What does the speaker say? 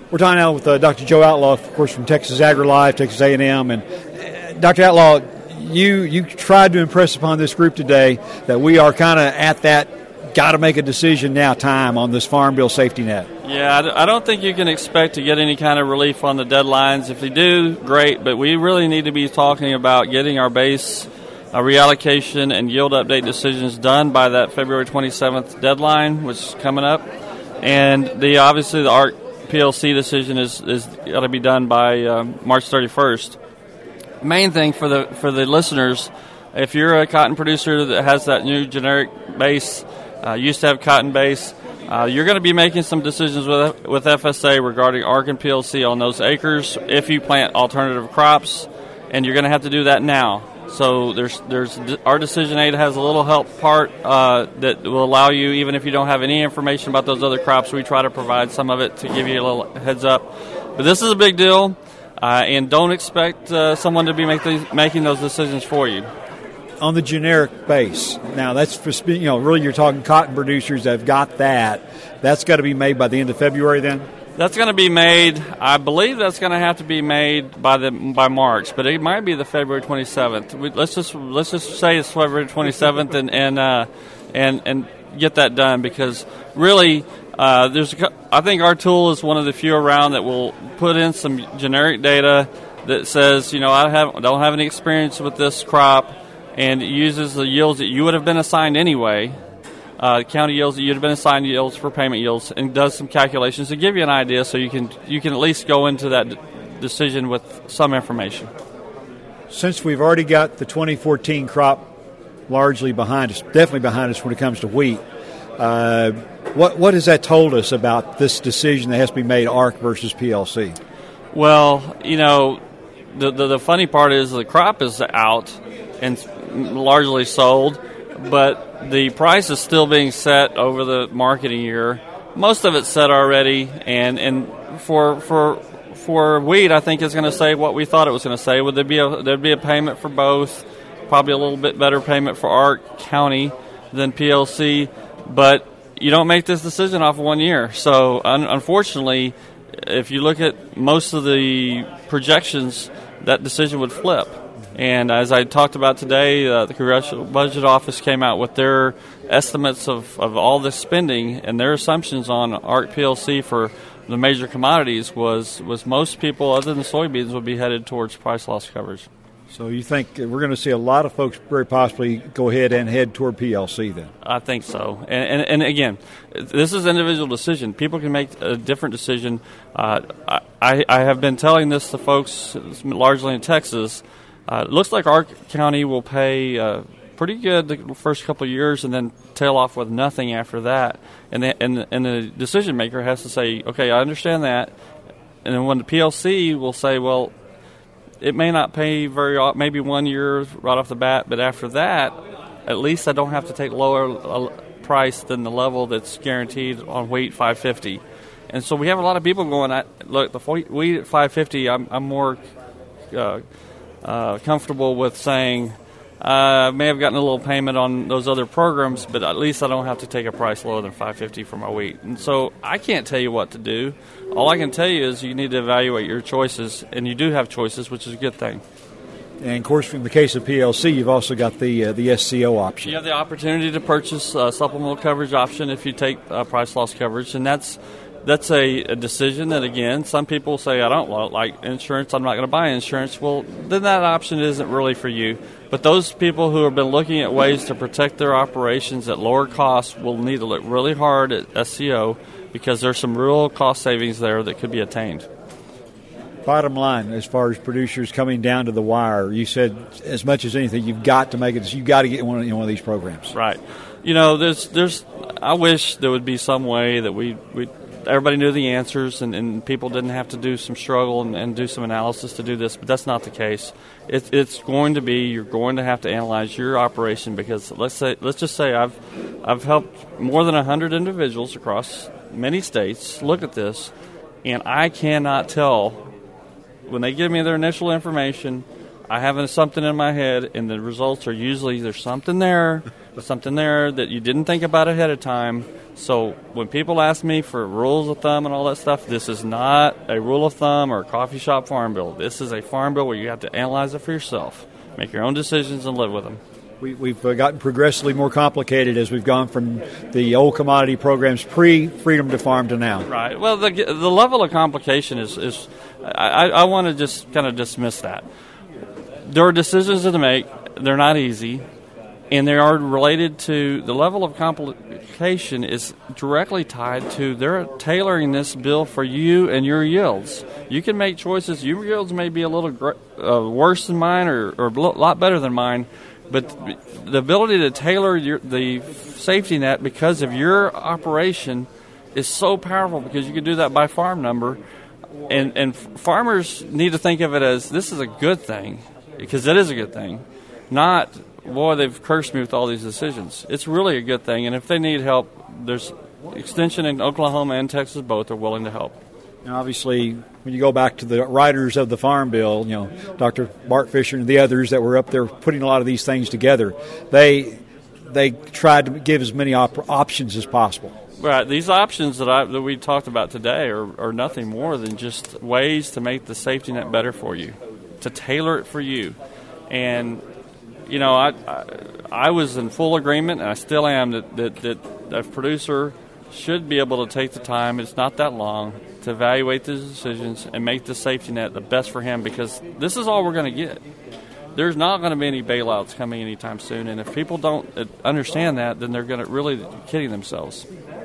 We're talking now with Dr. Joe Outlaw, of course, from Texas AgriLife, Texas A&M. And Dr. Outlaw, you tried to impress upon this group today that we are kind of at that got to make a decision now time on this Farm Bill safety net. Yeah, I don't think you can expect to get any kind of relief on the deadlines. If you do, great, but we really need to be talking about getting our base reallocation and yield update decisions done by that February 27th deadline, which is coming up. And obviously the ARC PLC decision is got to be done by March 31st. Main thing for the listeners, if you're a cotton producer that has that new generic base, used to have cotton base, you're going to be making some decisions with FSA regarding ARC and PLC on those acres if you plant alternative crops, and you're going to have to do that now. So there's our decision aid has a little help part that will allow you, even if you don't have any information about those other crops, we try to provide some of it to give you a little heads up. But this is a big deal, and don't expect someone to be making those decisions for you. On the generic base, now that's for really you're talking cotton producers that have got that. That's got to be made by the end of February then. That's going to be made. I believe that's going to have to be made by March, but it might be the February 27th. Let's just say it's February 27th and get that done, because really I think our tool is one of the few around that will put in some generic data that says I don't have any experience with this crop, and it uses the yields that you would have been assigned anyway. County yields that you'd have been assigned yields for payment yields, and does some calculations to give you an idea, so you can at least go into that decision with some information. Since we've already got the 2014 crop largely behind us, definitely behind us when it comes to wheat, what has that told us about this decision that has to be made, ARC versus PLC? Well, the funny part is the crop is out and largely sold, but the price is still being set over the marketing year. Most of it's set already, and for wheat, I think it's going to say what we thought it was going to say. There'd be a payment for both, probably a little bit better payment for ARC County than PLC, but you don't make this decision off of 1 year. So unfortunately, if you look at most of the projections, that decision would flip. And as I talked about today, the Congressional Budget Office came out with their estimates of all this spending, and their assumptions on ARC PLC for the major commodities was most people, other than soybeans, would be headed towards price loss coverage. So you think we're going to see a lot of folks very possibly go ahead and head toward PLC then? I think so. And again, this is an individual decision. People can make a different decision. I have been telling this to folks largely in Texas. It looks like ARC County will pay pretty good the first couple of years and then tail off with nothing after that. And the decision maker has to say, okay, I understand that. And then when the PLC will say, well, it may not pay maybe 1 year right off the bat, but after that, at least I don't have to take lower price than the level that's guaranteed on wheat, $5.50. And so we have a lot of people going, look, the wheat at $5.50, I'm more comfortable with saying I may have gotten a little payment on those other programs, but at least I don't have to take a price lower than $5.50 for my wheat. And so I can't tell you what to do. All I can tell you is you need to evaluate your choices, and you do have choices, which is a good thing. And, of course, in the case of PLC, you've also got the SCO option. You have the opportunity to purchase a supplemental coverage option if you take price loss coverage, and that's a decision that, again, some people say, I don't like insurance, I'm not going to buy insurance. Well, then that option isn't really for you. But those people who have been looking at ways to protect their operations at lower costs will need to look really hard at SCO, because there's some real cost savings there that could be attained. Bottom line, as far as producers coming down to the wire, you said as much as anything, you've got to make it. You've got to get one of these programs. Right. There's. I wish there would be some way that we everybody knew the answers and people didn't have to do some struggle and do some analysis to do this, but that's not the case. It's going to be, you're going to have to analyze your operation, because let's just say I've helped more than 100 individuals across many states look at this, and I cannot tell when they give me their initial information. I have something in my head, and the results are usually there's something there, something there that you didn't think about ahead of time. So when people ask me for rules of thumb and all that stuff, this is not a rule of thumb or a coffee shop farm bill. This is a farm bill where you have to analyze it for yourself, make your own decisions, and live with them. We've gotten progressively more complicated as we've gone from the old commodity programs pre-Freedom to Farm to now. Right. Well, the level of complication is I want to just kind of dismiss that. There are decisions to make. They're not easy. And they are related to the level of complication is directly tied to they're tailoring this bill for you and your yields. You can make choices. Your yields may be a little worse than mine or a lot better than mine, but the ability to tailor the safety net because of your operation is so powerful because you can do that by farm number. And farmers need to think of it as this is a good thing because it is a good thing, not boy, they've cursed me with all these decisions. It's really a good thing, and if they need help, there's Extension in Oklahoma and Texas both are willing to help. And obviously, when you go back to the writers of the Farm Bill, Dr. Bart Fisher and the others that were up there putting a lot of these things together, they tried to give as many options as possible. Right. These options that we talked about today are nothing more than just ways to make the safety net better for you, to tailor it for you. And I was in full agreement, and I still am, that a producer should be able to take the time, it's not that long, to evaluate the decisions and make the safety net the best for him because this is all we're going to get. There's not going to be any bailouts coming anytime soon, and if people don't understand that, then they're going to really kidding themselves.